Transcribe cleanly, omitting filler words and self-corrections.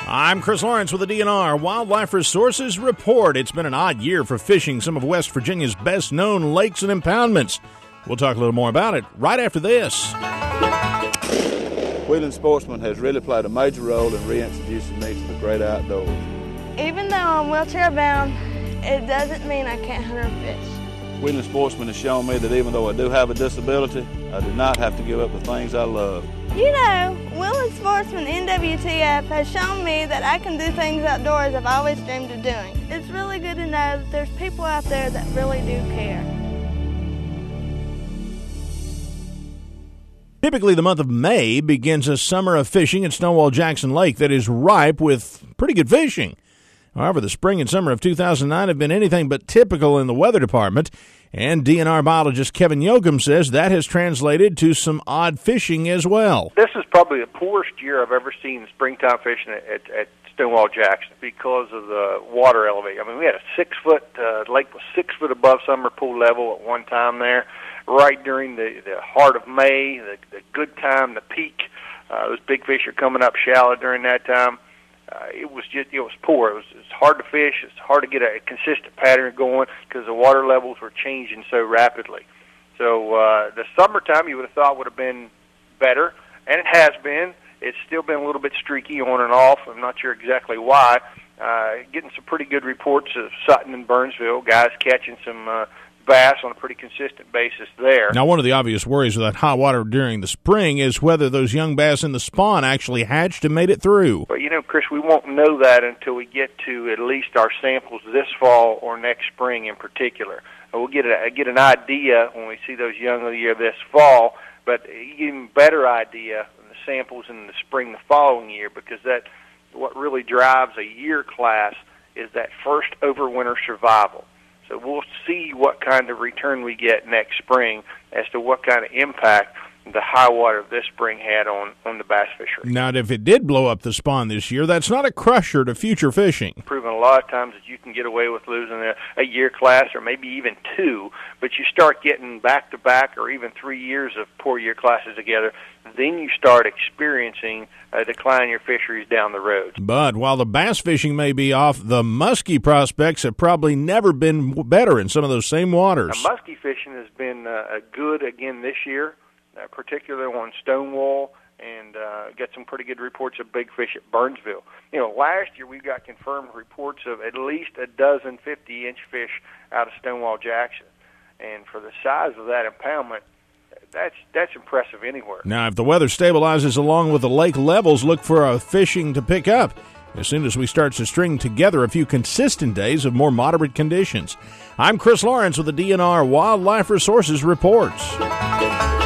I'm Chris Lawrence with the DNR Wildlife Resources Report. It's been an odd year for fishing some of West Virginia's best-known lakes and impoundments. We'll talk a little more about it right after this. Wheeling Sportsman has really played a major role in reintroducing me to the great outdoors. Even though I'm wheelchair bound, it doesn't mean I can't hunt or fish. Wheeling Sportsman has shown me that even though I do have a disability, I do not have to give up the things I love. You know, Wheeling Sportsman NWTF has shown me that I can do things outdoors I've always dreamed of doing. It's really good to know that there's people out there that really do care. Typically, the month of May begins a summer of fishing at Stonewall Jackson Lake that is ripe with pretty good fishing. However, the spring and summer of 2009 have been anything but typical in the weather department, and DNR biologist Kevin Yoakum says that has translated to some odd fishing as well. This is probably the poorest year I've ever seen springtime fishing at Stonewall Jackson because of the water elevation. I mean, we had a 6-foot, lake was 6 foot above summer pool level at one time there, right during the heart of May, the good time, the peak. Those big fish are coming up shallow during that time. It was poor. It was hard to fish. It's hard to get a consistent pattern going because the water levels were changing so rapidly. So the summertime you would have thought would have been better, and it has been. It's still been a little bit streaky on and off. I'm not sure exactly why. Getting some pretty good reports of Sutton and Burnsville, guys catching some bass on a pretty consistent basis there. Now, one of the obvious worries with that hot water during the spring is whether those young bass in the spawn actually hatched and made it through. But, Chris, we won't know that until we get to at least our samples this fall or next spring in particular. We'll get an idea when we see those young of the year this fall, but even better idea in the samples in the spring the following year, because that what really drives a year class is that first overwinter survival. So we'll see what kind of return we get next spring as to what kind of impact the high water this spring had on the bass fishery. Now, if it did blow up the spawn this year, that's not a crusher to future fishing. Proven a lot of times that you can get away with losing a year class or maybe even two, but you start getting back-to-back or even 3 years of poor year classes together, then you start experiencing a decline in your fisheries down the road. But while the bass fishing may be off, the muskie prospects have probably never been better in some of those same waters. Now, muskie fishing has been good again this year, particularly on Stonewall, and got some pretty good reports of big fish at Burnsville. Last year we got confirmed reports of at least a dozen 50-inch fish out of Stonewall Jackson. And for the size of that impoundment, that's impressive anywhere. Now, if the weather stabilizes along with the lake levels, look for fishing to pick up as soon as we start to string together a few consistent days of more moderate conditions. I'm Chris Lawrence with the DNR Wildlife Resources Reports.